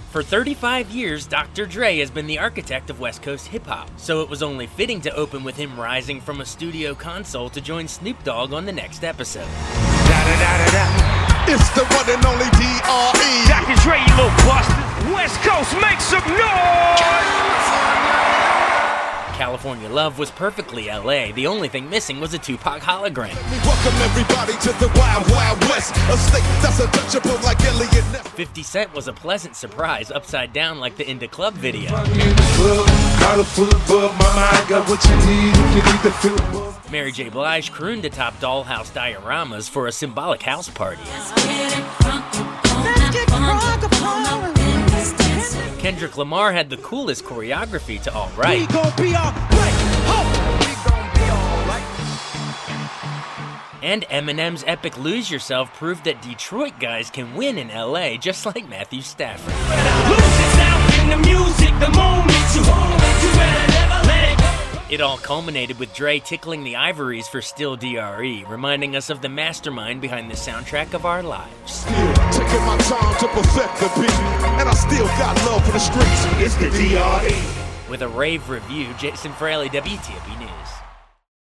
For 35 years, Dr. Dre has been the architect of West Coast hip-hop, so it was only fitting to open with him rising from a studio console to join Snoop Dogg on the next episode. It's the one and only D.R.E. Dr. Dre, you little bastard. West Coast, make some noise! California Love was perfectly LA. The only thing missing was a Tupac hologram. Welcome everybody to the Wild Wild West, a state that's untouchable like Elliot Ness. 50 Cent was a pleasant surprise, upside down like the In Da Club video. Mary J. Blige crooned atop Dollhouse dioramas for a symbolic house party. Kendrick Lamar had the coolest choreography to All Right. And Eminem's epic Lose Yourself proved that Detroit guys can win in LA, just like Matthew Stafford. It all culminated with Dre tickling the ivories for Still D.R.E., reminding us of the mastermind behind the soundtrack of our lives. Still taking my time to perfect the beat, and I still got love for the streets. It's the D.R.E. With a rave review, Jason Fraley, WTOP News.